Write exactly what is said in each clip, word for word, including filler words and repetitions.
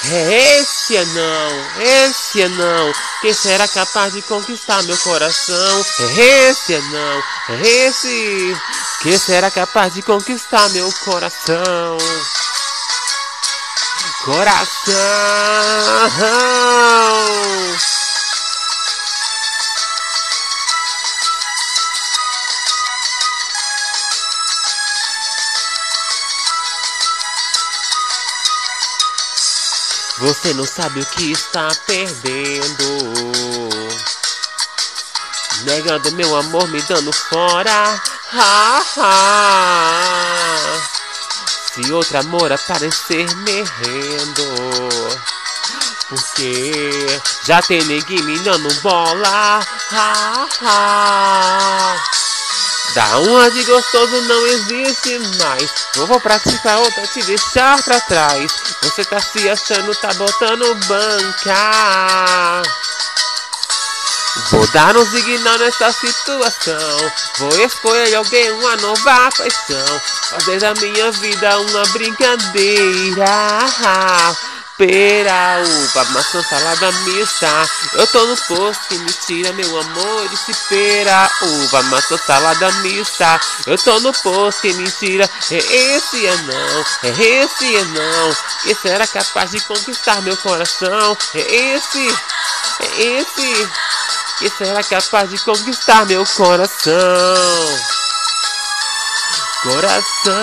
É esse anão, esse anão, que será capaz de conquistar meu coração? É esse anão, é esse, que será capaz de conquistar meu coração? Coração. Você não sabe o que está perdendo, negando meu amor, me dando fora. Ha, ha. Se outro amor aparecer, me rendo, porque já tem ninguém me dando bola. Ha, ha. Dar uma de gostoso não existe mais. Não vou praticar outra, te deixar pra trás. Você tá se achando, tá botando banca. Vou dar um signal nessa situação. Vou escolher alguém, uma nova paixão. Fazer da minha vida uma brincadeira. Pera, uva, maçã, salada mista. Eu tô no posto que me tira meu amor. Disse pera, uva, maçã, salada mista. Eu tô no posto que me tira. É esse anão, é esse anão, que será capaz de conquistar meu coração? É esse, é esse, que será capaz de conquistar meu coração? Coração.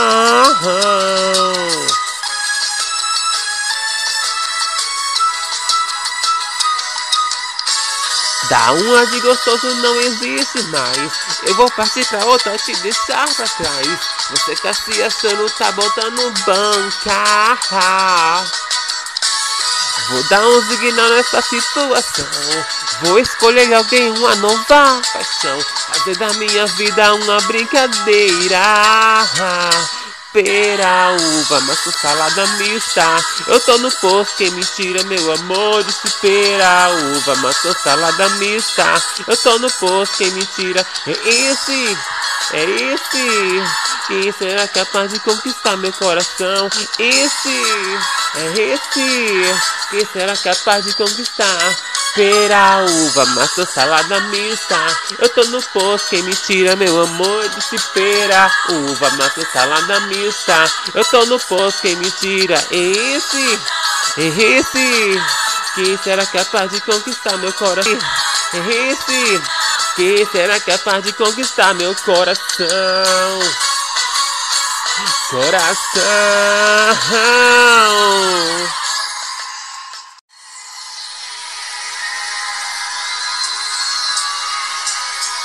Dar uma de gostoso não existe mais. Eu vou partir pra outra, te deixar pra trás. Você tá se achando, tá botando banca. Vou dar um signal nessa situação. Vou escolher alguém, uma nova paixão. Fazer da minha vida uma brincadeira. Pera, uva, maçã, salada mista. Eu tô no posto, quem me tira meu amor? Disse pera, uva, maçã, salada mista. Eu tô no posto, quem me tira? É esse, é esse, quem será capaz de conquistar meu coração? Esse, é esse, quem será capaz de conquistar? Pera, uva, maçã, salada mista. Eu tô no posto, quem me tira meu amor? Disse pera, uva, maçã, salada mista. Eu tô no posto, quem me tira? É esse, é esse, quem será capaz de conquistar meu coração? É esse, quem será capaz de conquistar meu coração? Coração.